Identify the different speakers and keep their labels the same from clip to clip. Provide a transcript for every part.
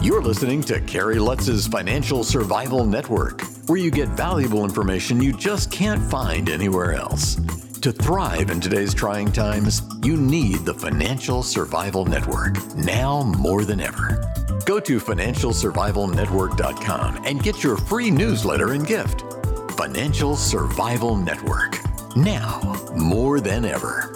Speaker 1: You're listening to Kerry Lutz's Financial Survival Network, where you get valuable information you just can't find anywhere else. To thrive in today's trying times, you need the Financial Survival Network, now more than ever. Go to financialsurvivalnetwork.com and get your free newsletter and gift. Financial Survival Network, now more than ever.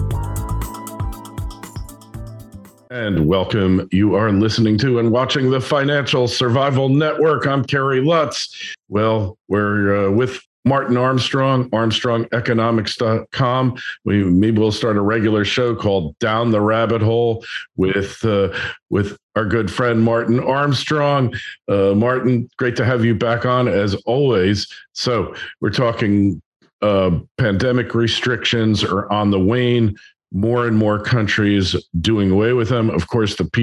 Speaker 2: And welcome. You are listening to and watching the Financial Survival Network. I'm Kerry Lutz. Well, we're with Martin Armstrong, ArmstrongEconomics.com. Maybe we'll start a regular show called Down the Rabbit Hole with our good friend Martin Armstrong. Martin, great to have you back on as always. So we're talking pandemic restrictions are on the wane. More and more countries doing away with them. Of course, the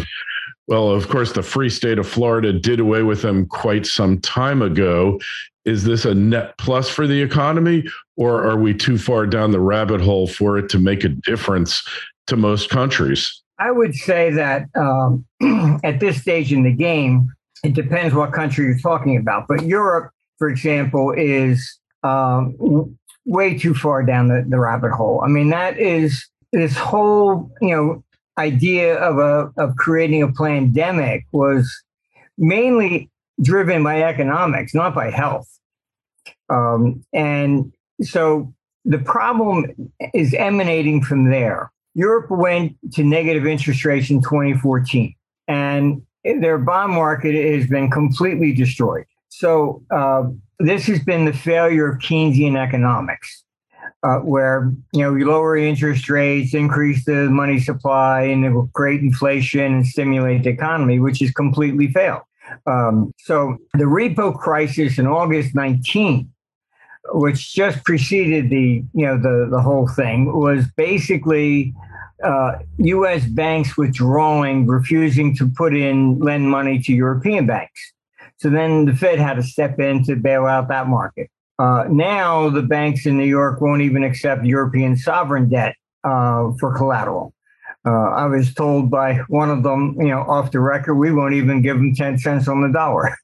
Speaker 2: free state of Florida did away with them quite some time ago. Is this a net plus for the economy, or are we too far down the rabbit hole for it to make a difference to most countries?
Speaker 3: I would say that at this stage in the game, it depends what country you're talking about. But Europe, for example, is way too far down the rabbit hole. I mean, that is this whole, idea of creating a pandemic was mainly driven by economics, not by health. And so the problem is emanating from there. Europe went to negative interest rates in 2014, and their bond market has been completely destroyed. So this has been the failure of Keynesian economics, where you lower interest rates, increase the money supply, and it will create inflation and stimulate the economy, which has completely failed. So the repo crisis in August 19, which just preceded the whole thing, was basically U.S. banks withdrawing, refusing to lend money to European banks. So then the Fed had to step in to bail out that market. Now the banks in New York won't even accept European sovereign debt for collateral. I was told by one of them, off the record, we won't even give them 10 cents on the dollar.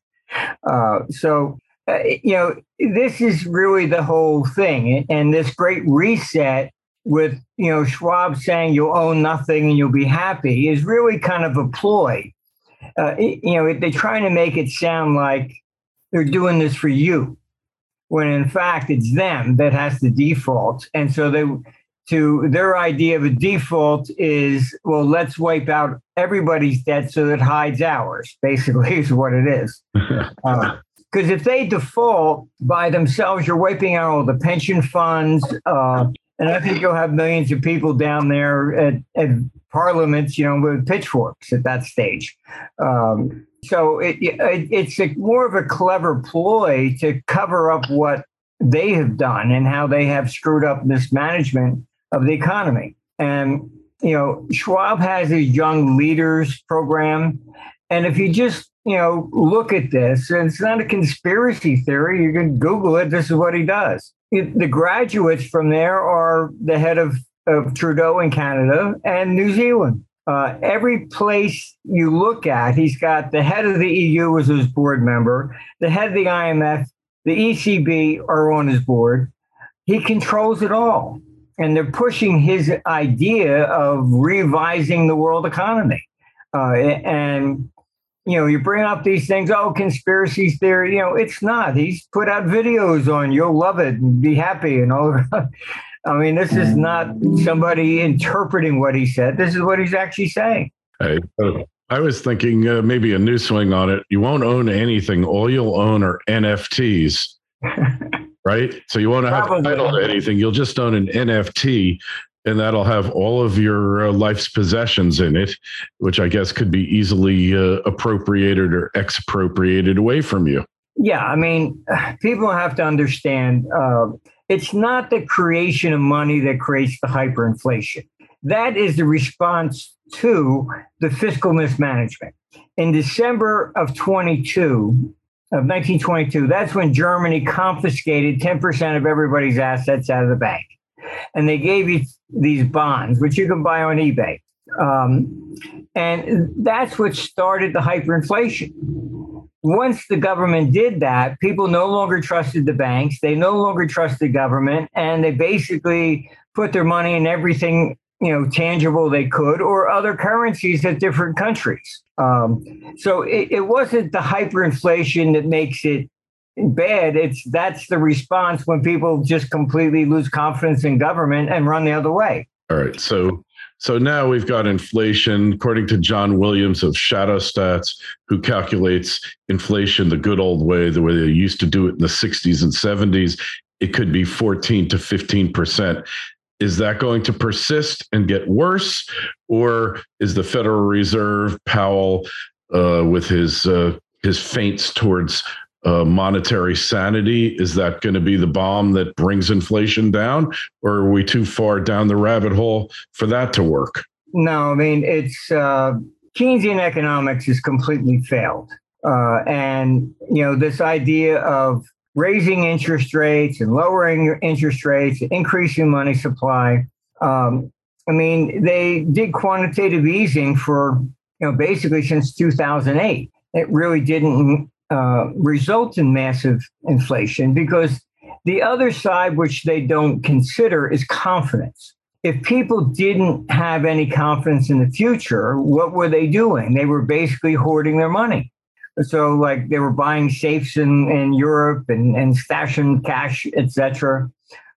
Speaker 3: This is really the whole thing. And this great reset with, Schwab saying you'll own nothing and you'll be happy is really kind of a ploy. They're trying to make it sound like they're doing this for you, when in fact it's them that has to default. And so their idea of a default is, well, let's wipe out everybody's debt so that hides ours, basically is what it is. Because if they default by themselves, you're wiping out all the pension funds. And I think you'll have millions of people down there at parliaments, with pitchforks at that stage. So it's more of a clever ploy to cover up what they have done and how they have screwed up mismanagement of the economy. And, Schwab has a young leaders program. And if you just, look at this, and it's not a conspiracy theory, you can Google it, this is what he does. The graduates from there are the head of Trudeau in Canada and New Zealand. Every place you look at, he's got the head of the EU as his board member, the head of the IMF, the ECB are on his board. He controls it all. And they're pushing his idea of revising the world economy. You bring up these things, conspiracy theory, it's not. He's put out videos on, you'll love it and be happy and all. I mean, this is not somebody interpreting what he said. This is what he's actually saying.
Speaker 2: Hey, I was thinking maybe a new swing on it. You won't own anything. All you'll own are NFTs, right? So you won't have a title to anything. You'll just own an NFT, and that'll have all of your life's possessions in it, which I guess could be easily appropriated or expropriated away from you.
Speaker 3: Yeah, I mean, people have to understand it's not the creation of money that creates the hyperinflation. That is the response to the fiscal mismanagement. In December of 1922, that's when Germany confiscated 10% of everybody's assets out of the bank. And they gave you these bonds, which you can buy on eBay. And that's what started the hyperinflation. Once the government did that, people no longer trusted the banks. They no longer trusted government, and they basically put their money in everything, tangible they could, or other currencies at different countries. So it wasn't the hyperinflation that makes it bad. That's the response when people just completely lose confidence in government and run the other way.
Speaker 2: All right. So now we've got inflation, according to John Williams of Shadow Stats, who calculates inflation the good old way, the way they used to do it in the 60s and 70s. It could be 14 to 15%. Is that going to persist and get worse? Or is the Federal Reserve, Powell, with his feints towards monetary sanity, is that going to be the bomb that brings inflation down? Or are we too far down the rabbit hole for that to work?
Speaker 3: No, I mean, it's Keynesian economics has completely failed. And, this idea of raising interest rates and lowering interest rates, increasing money supply. They did quantitative easing for, basically since 2008. It really didn't result in massive inflation because the other side, which they don't consider, is confidence. If people didn't have any confidence in the future, what were they doing? They were basically hoarding their money. So like they were buying safes in Europe and stashing cash, etc.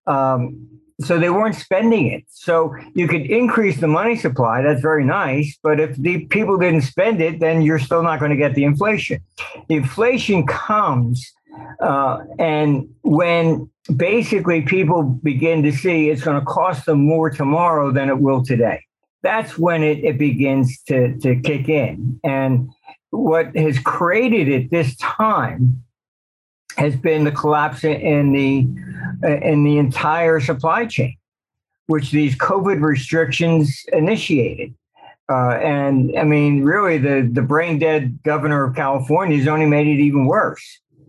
Speaker 3: So they weren't spending it. So you could increase the money supply. That's very nice. But if the people didn't spend it, then you're still not going to get the inflation. The inflation comes and when basically people begin to see it's going to cost them more tomorrow than it will today. That's when it begins to kick in. And what has created it this time has been the collapse in the entire supply chain, which these COVID restrictions initiated. And I mean, really, the brain dead governor of California has only made it even worse.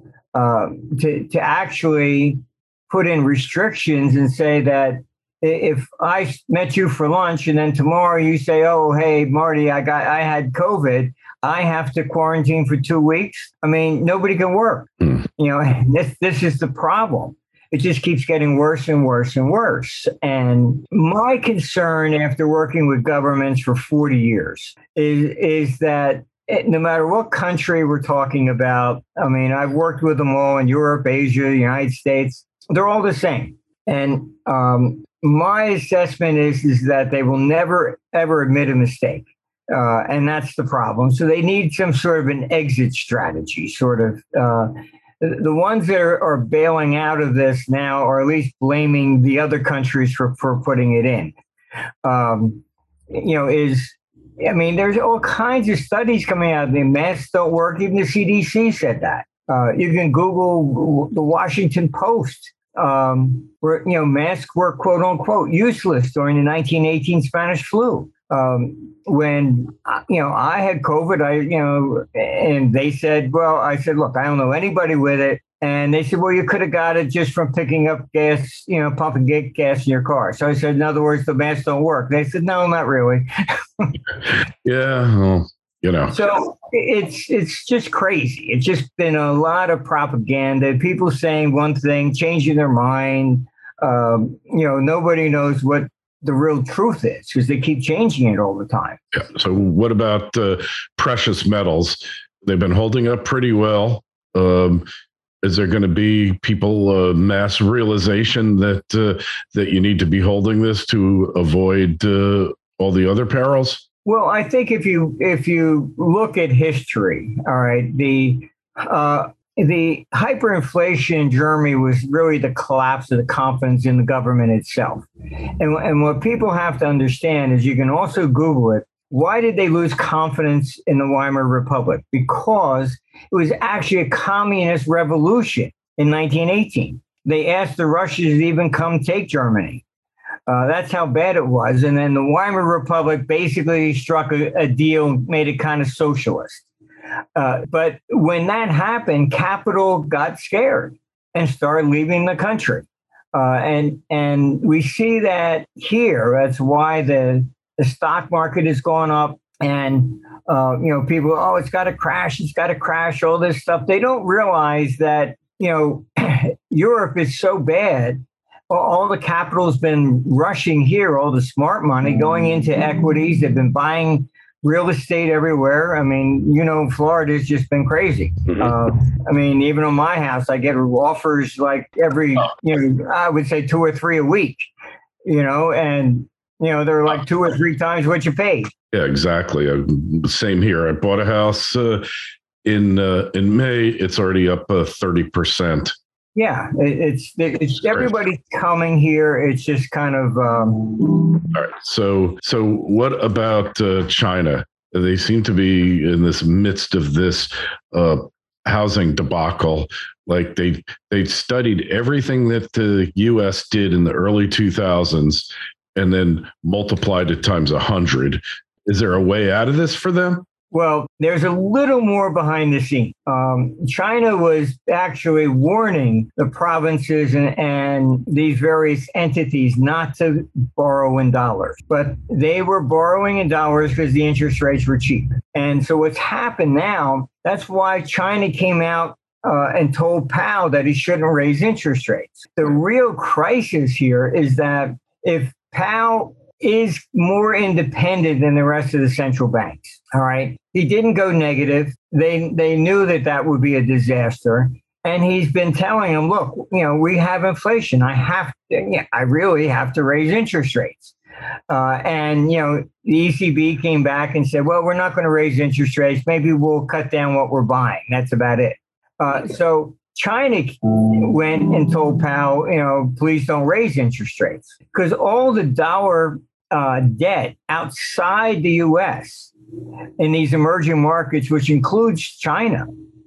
Speaker 3: To actually put in restrictions and say that if I met you for lunch and then tomorrow you say, "Oh, hey, Marty, I had COVID," I have to quarantine for 2 weeks. I mean, nobody can work. This is the problem. It just keeps getting worse and worse and worse. And my concern after working with governments for 40 years is that no matter what country we're talking about, I mean, I've worked with them all in Europe, Asia, the United States. They're all the same. And my assessment is that they will never, ever admit a mistake. And that's the problem. So they need some sort of an exit strategy, sort of. The ones that are bailing out of this now, or at least blaming the other countries for putting it in, there's all kinds of studies coming out. The masks don't work. Even the CDC said that. You can Google the Washington Post, where, masks were quote unquote useless during the 1918 Spanish flu. When, I had COVID, and they said, I said, look, I don't know anybody with it. And they said, well, you could have got it just from picking up gas, pumping gas in your car. So I said, in other words, the masks don't work. They said, no, not really.
Speaker 2: Yeah. Well,
Speaker 3: So it's just crazy. It's just been a lot of propaganda, people saying one thing, changing their mind. Nobody knows what the real truth is because they keep changing it all the time.
Speaker 2: Yeah. So what about precious metals? They've been holding up pretty well. Is there going to be mass realization that you need to be holding this to avoid all the other perils?
Speaker 3: Well, I think if you look at history, all right, the hyperinflation in Germany was really the collapse of the confidence in the government itself. And what people have to understand is you can also Google it. Why did they lose confidence in the Weimar Republic? Because it was actually a communist revolution in 1918. They asked the Russians to even come take Germany. That's how bad it was. And then the Weimar Republic basically struck a deal, made it kind of socialist. But when that happened, capital got scared and started leaving the country. And we see that here. That's why the stock market has gone up. And, people, oh, it's got to crash, all this stuff. They don't realize that, Europe is so bad. All the capital's been rushing here, all the smart money going into equities. They've been buying real estate everywhere. I mean, Florida's just been crazy. Even on my house, I get offers like every, I would say 2 or 3 a week, and, they're like 2 or 3 times what you paid.
Speaker 2: Yeah, exactly. Same here. I bought a house in May. It's already up 30%.
Speaker 3: Yeah, it's everybody's coming here. It's just kind of.
Speaker 2: All right. So what about China? They seem to be in this midst of this housing debacle. Like they studied everything that the U.S. did in the early 2000s and then multiplied it times 100. Is there a way out of this for them?
Speaker 3: Well, there's a little more behind the scenes. China was actually warning the provinces and these various entities not to borrow in dollars, but they were borrowing in dollars because the interest rates were cheap. And so what's happened now, that's why China came out and told Powell that he shouldn't raise interest rates. The real crisis here is that if Powell is more independent than the rest of the central banks. All right. He didn't go negative. They knew that would be a disaster. And he's been telling them, look, we have inflation. I really have to raise interest rates. And the ECB came back and said, well, we're not going to raise interest rates. Maybe we'll cut down what we're buying. That's about it. So China went and told Powell, please don't raise interest rates because all the dollar debt outside the U.S. in these emerging markets, which includes China,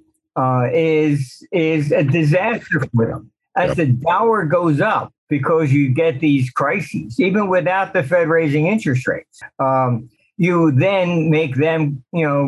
Speaker 3: is a disaster for them. As the dollar goes up, because you get these crises, even without the Fed raising interest rates, you then make them,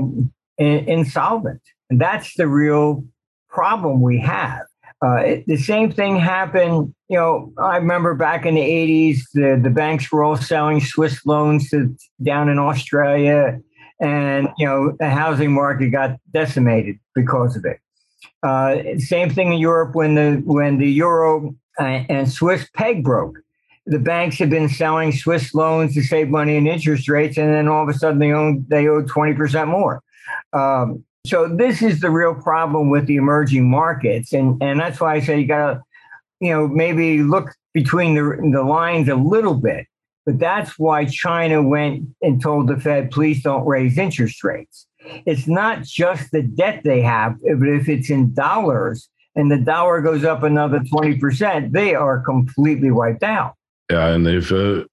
Speaker 3: insolvent. And that's the real problem we have. The same thing happened, I remember back in the 80s, the banks were all selling Swiss loans down in Australia, and, the housing market got decimated because of it. Same thing in Europe when the euro and Swiss peg broke. The banks had been selling Swiss loans to save money in interest rates, and then all of a sudden they owed 20% more. So this is the real problem with the emerging markets. And that's why I say you got to, maybe look between the lines a little bit. But that's why China went and told the Fed, please don't raise interest rates. It's not just the debt they have, but if it's in dollars and the dollar goes up another 20%, they are completely wiped out.
Speaker 2: Yeah, and they've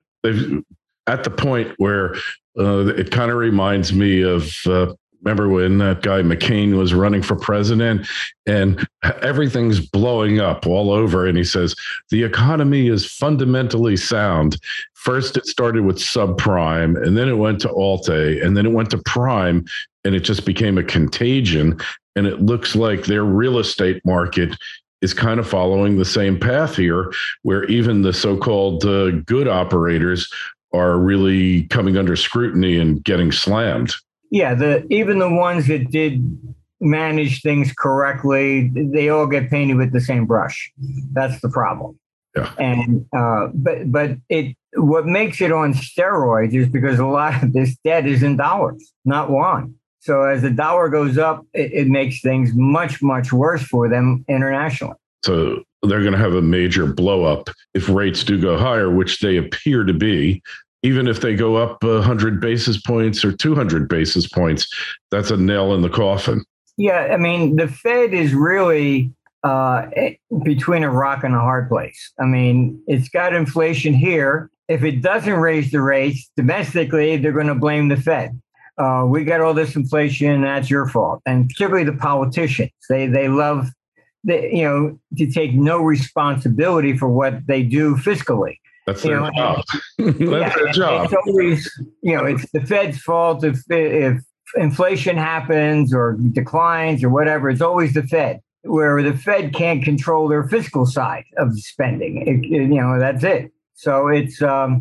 Speaker 2: at the point where it kind of reminds me of remember when that guy McCain was running for president and everything's blowing up all over. And he says, the economy is fundamentally sound. First, it started with subprime, and then it went to Alt-A, and then it went to prime, and it just became a contagion. And it looks like their real estate market is kind of following the same path here, where even the so-called good operators are really coming under scrutiny and getting slammed.
Speaker 3: Yeah, even the ones that did manage things correctly, they all get painted with the same brush. That's the problem.
Speaker 2: Yeah.
Speaker 3: And but what makes it on steroids is because a lot of this debt is in dollars, not yuan. So as the dollar goes up, it makes things much, much worse for them internationally.
Speaker 2: So they're going to have a major blow up if rates do go higher, which they appear to be. Even if they go up 100 basis points or 200 basis points, that's a nail in the coffin.
Speaker 3: Yeah, I mean, the Fed is really between a rock and a hard place. I mean, it's got inflation here. If it doesn't raise the rates domestically, they're going to blame the Fed. We got all this inflation, that's your fault. And particularly the politicians, they love to take no responsibility for what they do fiscally.
Speaker 2: That's their job. That's their job.
Speaker 3: It's always, it's the Fed's fault if inflation happens or declines or whatever. It's always the Fed, where the Fed can't control their fiscal side of spending. That's it. So it's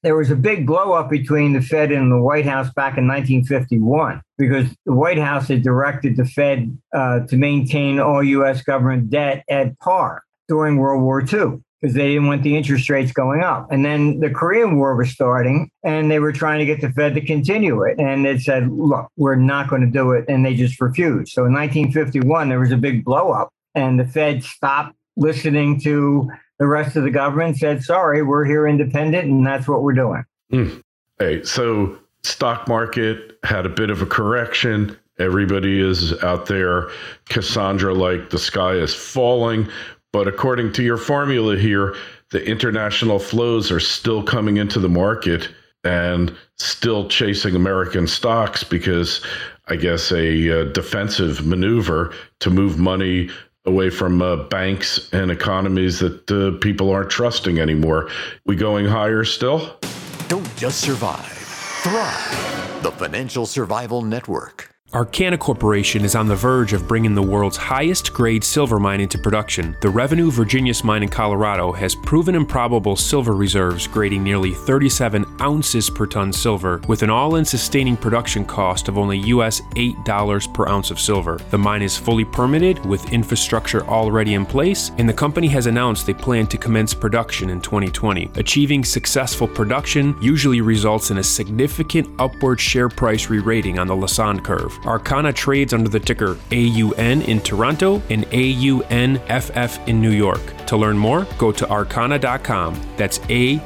Speaker 3: there was a big blow up between the Fed and the White House back in 1951 because the White House had directed the Fed to maintain all U.S. government debt at par during World War II because they didn't want the interest rates going up. And then the Korean War was starting and they were trying to get the Fed to continue it. And it said, look, we're not going to do it. And they just refused. So in 1951, there was a big blow up and the Fed stopped listening to the rest of the government, said, sorry, we're here independent, and that's what we're doing.
Speaker 2: Hey, so stock market had a bit of a correction. Everybody is out there, Cassandra, like the sky is falling. But according to your formula here, the international flows are still coming into the market and still chasing American stocks because I guess a defensive maneuver to move money away from banks and economies that people aren't trusting anymore. We going higher still?
Speaker 1: Don't just survive, thrive. The Financial Survival Network.
Speaker 4: Arcana Corporation is on the verge of bringing the world's highest grade silver mine into production. The Revenue Virginius mine in Colorado has proven improbable silver reserves grading nearly 37 ounces per ton silver with an all-in sustaining production cost of only US $8 per ounce of silver. The mine is fully permitted with infrastructure already in place, and the company has announced they plan to commence production in 2020. Achieving successful production usually results in a significant upward share price re-rating on the Lassonde curve. Arcana trades under the ticker AUN in Toronto and AUNFF in New York. To learn more, go to arcana.com. That's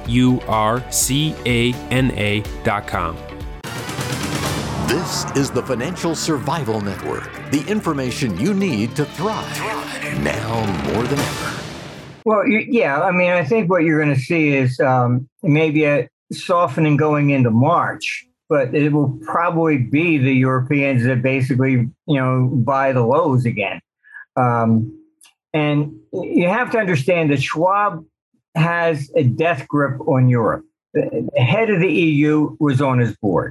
Speaker 4: AURCANA.com.
Speaker 1: This is the Financial Survival Network, the information you need to thrive now more than ever.
Speaker 3: Well, yeah, I mean, I think what you're going to see is maybe a softening going into March. But it will probably be the Europeans that basically, buy the lows again. And you have to understand that Schwab has a death grip on Europe. The head of the EU was on his board.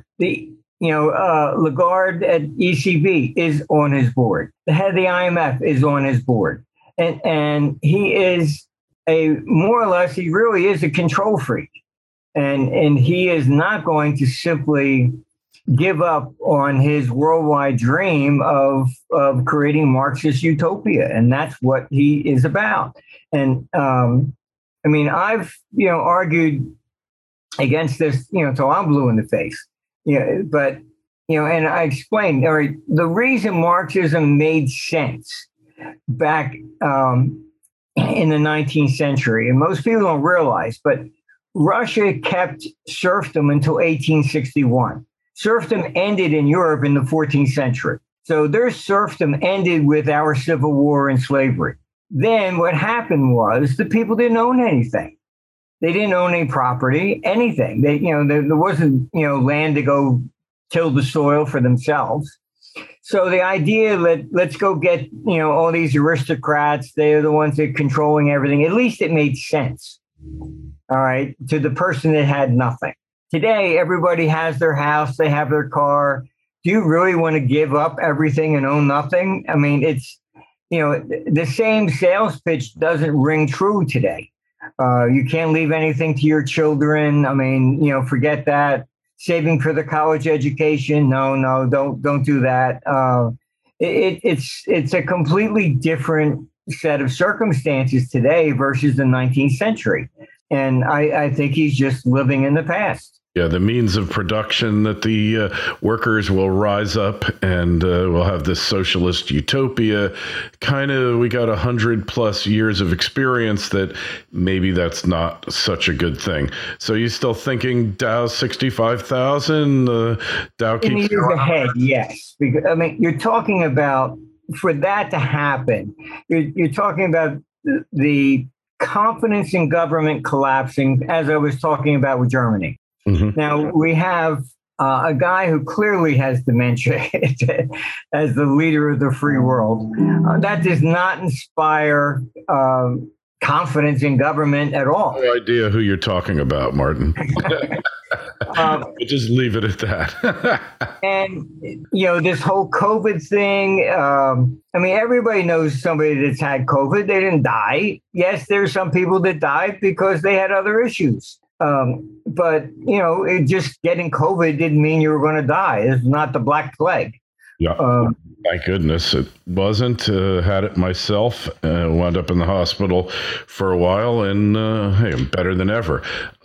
Speaker 3: Lagarde at ECB is on his board. The head of the IMF is on his board. And he is he really is a control freak. And he is not going to simply give up on his worldwide dream of creating Marxist utopia. And that's what he is about. And I've, argued against this, till I'm blue in the face. But and I explained, all right, the reason Marxism made sense back in the 19th century, and most people don't realize, but Russia kept serfdom until 1861. Serfdom ended in Europe in the 14th century. So their serfdom ended with our civil war and slavery. Then what happened was the people didn't own anything. They didn't own any property, anything. There wasn't, land to go till the soil for themselves. So the idea that let's go get, all these aristocrats, they're the ones that are controlling everything. At least it made sense. All right, to the person that had nothing. Today, everybody has their house, they have their car. Do you really want to give up everything and own nothing? I mean, it's, the same sales pitch doesn't ring true today. You can't leave anything to your children. I mean, forget that. Saving for the college education. No, don't do that. It's a completely different set of circumstances today versus the 19th century. And I think he's just living in the past.
Speaker 2: Yeah, the means of production that the workers will rise up and we'll have this socialist utopia. We got 100+ years of experience that maybe that's not such a good thing. So you still thinking Dow 65,000? Dow keeps
Speaker 3: in the years ahead, yes. Because you're talking about, for that to happen, you're talking about the confidence in government collapsing, as I was talking about with Germany. Mm-hmm. Now, we have a guy who clearly has dementia as the leader of the free world. That does not inspire confidence in government at all.
Speaker 2: No idea who you're talking about, Martin. We'll just leave it at that.
Speaker 3: And, this whole COVID thing, everybody knows somebody that's had COVID. They didn't die. Yes, there's some people that died because they had other issues. But, just getting COVID didn't mean you were going to die. It's not the Black Plague.
Speaker 2: Yeah. Thank goodness it wasn't. Had it myself. Wound up in the hospital for a while, and hey, I'm better than ever.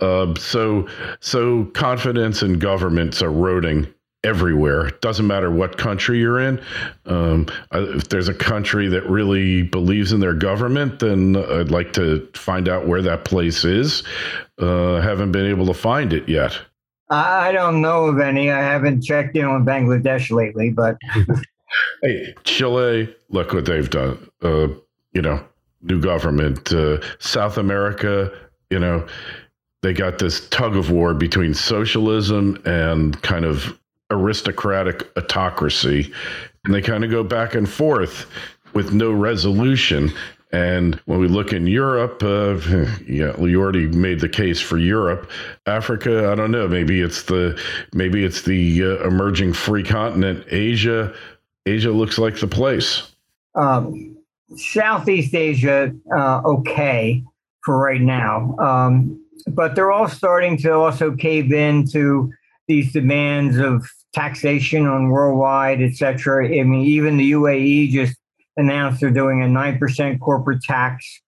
Speaker 2: So confidence in government's eroding everywhere. It doesn't matter what country you're in. If there's a country that really believes in their government, then I'd like to find out where that place is. Haven't been able to find it yet.
Speaker 3: I don't know of any. I haven't checked in on Bangladesh lately, but
Speaker 2: hey, Chile, look what they've done. New government. South America, they got this tug of war between socialism and kind of aristocratic autocracy, and they kind of go back and forth with no resolution. And when we look in Europe, you already made the case for Europe. Africa, I don't know. Maybe it's the emerging free continent. Asia looks like the place.
Speaker 3: Southeast Asia, okay for right now, but they're all starting to also cave into these demands of taxation on worldwide, et cetera. I mean, even the UAE just announced they're doing a 9% corporate tax.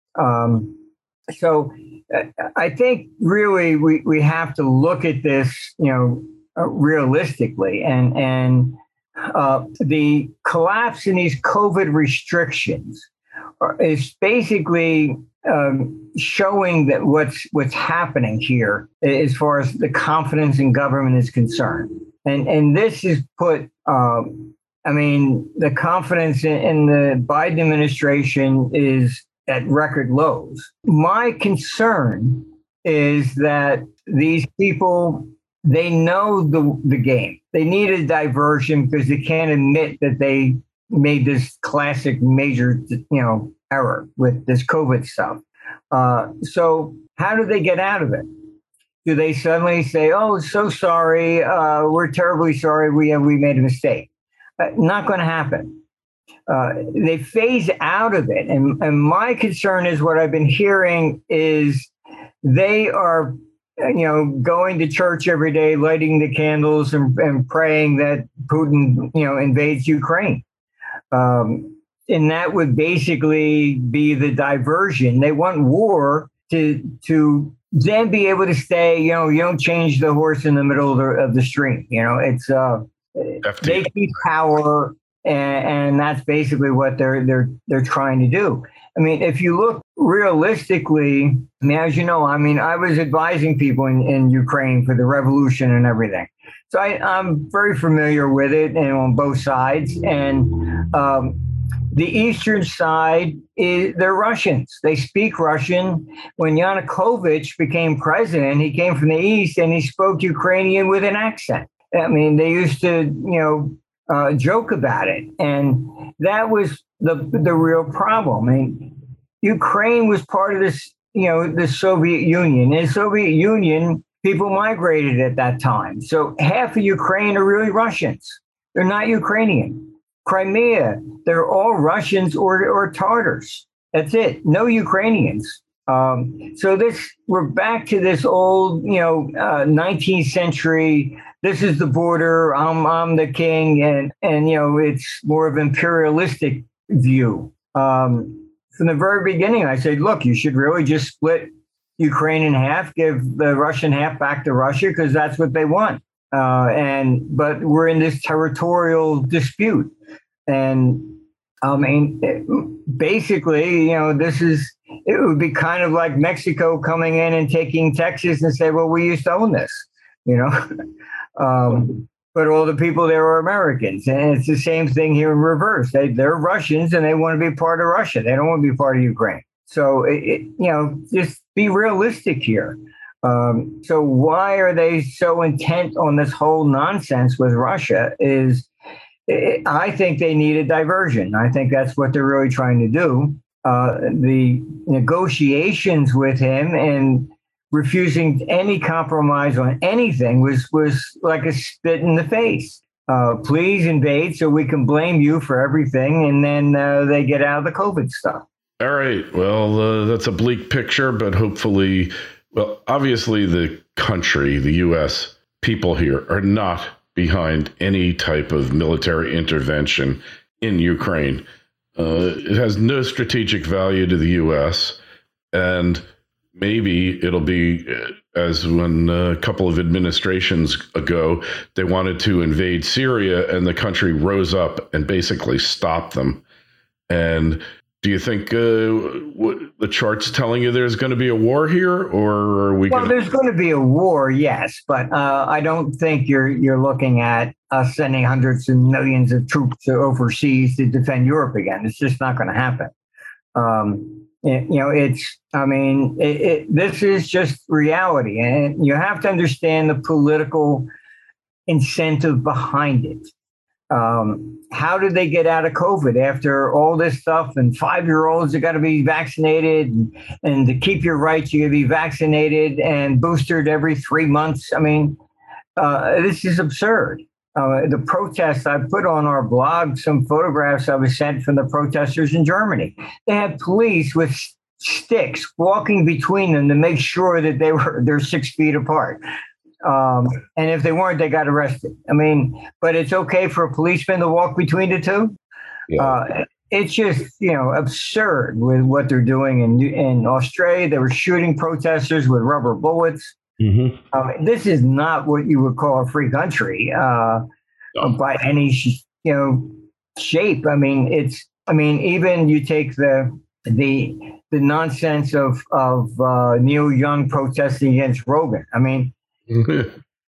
Speaker 3: So I think really we have to look at this, realistically, and the collapse in these COVID restrictions is basically showing that what's happening here as far as the confidence in government is concerned, and this is put. The confidence in the Biden administration is at record lows. My concern is that these people, they know the game. They need a diversion because they can't admit that they made this classic major, error with this COVID stuff. So how do they get out of it? Do they suddenly say, "Oh, so sorry, we're terribly sorry, we made a mistake"? Not going to happen. They phase out of it. And my concern is what I've been hearing is they are, going to church every day, lighting the candles and praying that Putin, invades Ukraine. And that would basically be the diversion. They want war to then be able to stay, you don't change the horse in the middle of the stream. It's they keep power, and that's basically what they're trying to do. I mean, if you look realistically, as you know, I was advising people in Ukraine for the revolution and everything. So I'm very familiar with it, and on both sides. And the eastern side they're Russians. They speak Russian. When Yanukovych became president, he came from the east and he spoke Ukrainian with an accent. I mean, they used to, joke about it, and that was the real problem. I mean, Ukraine was part of this, the Soviet Union. In the Soviet Union, people migrated at that time. So half of Ukraine are really Russians. They're not Ukrainian. Crimea, they're all Russians or Tatars. That's it. No Ukrainians. So we're back to this old, 19th century. This is the border. I'm the king, and it's more of an imperialistic view. From the very beginning, I said, look, you should really just split Ukraine in half, give the Russian half back to Russia because that's what they want. But we're in this territorial dispute, and basically, it would be kind of like Mexico coming in and taking Texas and say, well, we used to own this, but all the people there are Americans. And it's the same thing here in reverse. They're Russians and they want to be part of Russia. They don't want to be part of Ukraine. So, just be realistic here. So why are they so intent on this whole nonsense with Russia I think they need a diversion. I think that's what they're really trying to do. The negotiations with him and refusing any compromise on anything was like a spit in the face. Please invade so we can blame you for everything. And then they get out of the COVID stuff.
Speaker 2: All right. Well, that's a bleak picture, but hopefully Well, obviously the country, the U.S., people here are not behind any type of military intervention in Ukraine. It has no strategic value to the U.S., and maybe it'll be as when a couple of administrations ago, they wanted to invade Syria and the country rose up and basically stopped them. And do you think what the chart's telling you there's going to be a war here, or are we?
Speaker 3: Well, there's going to be a war, yes, but I don't think you're looking at us sending hundreds of millions of troops overseas to defend Europe again. It's just not going to happen. This is just reality, and you have to understand the political incentive behind it. How did they get out of COVID after all this stuff? And 5-year-olds have got to be vaccinated, and to keep your rights, you got to be vaccinated and boosted every 3 months. I mean, this is absurd. The protests, I put on our blog some photographs I was sent from the protesters in Germany. They had police with sticks walking between them to make sure that they're 6 feet apart. And if they weren't, they got arrested. I mean, but it's okay for a policeman to walk between the two. Yeah. It's just, absurd with what they're doing in Australia. They were shooting protesters with rubber bullets. Mm-hmm. This is not what you would call a free country by any, shape. I mean, even you take the nonsense of Neil Young protesting against Rogan. I mean, in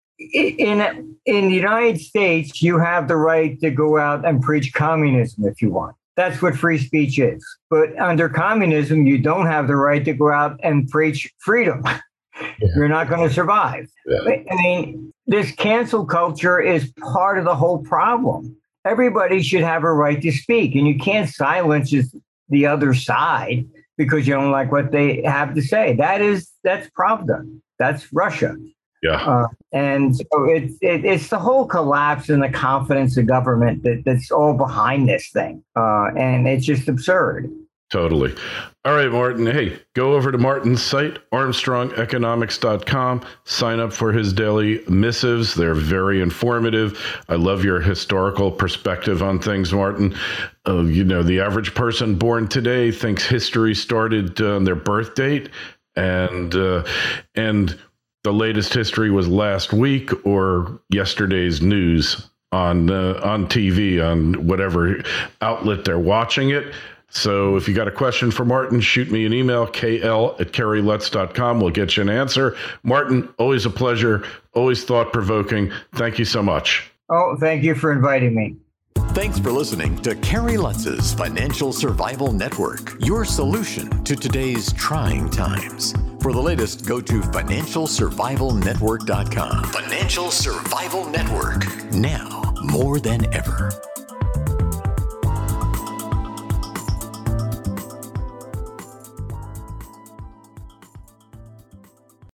Speaker 3: the United States, you have the right to go out and preach communism if you want. That's what free speech is. But under communism, you don't have the right to go out and preach freedom. Yeah. You're not going to survive. Yeah. I mean, this cancel culture is part of the whole problem. Everybody should have a right to speak, and you can't silence the other side because you don't like what they have to say. That's Pravda. That's Russia. Yeah. And so it's the whole collapse in the confidence of government that's all behind this thing. And it's just absurd.
Speaker 2: Totally. All right, Martin. Hey, go over to Martin's site, ArmstrongEconomics.com. Sign up for his daily missives. They're very informative. I love your historical perspective on things, Martin. The average person born today thinks history started on their birth date, and the latest history was last week or yesterday's news on TV, on whatever outlet they're watching it. So if you got a question for Martin, shoot me an email, kl@kerrylutz.com. We'll get you an answer. Martin, always a pleasure, always thought-provoking. Thank you so much.
Speaker 3: Oh, thank you for inviting me.
Speaker 1: Thanks for listening to Kerry Lutz's Financial Survival Network, your solution to today's trying times. For the latest, go to financialsurvivalnetwork.com. Financial Survival Network, now more than ever.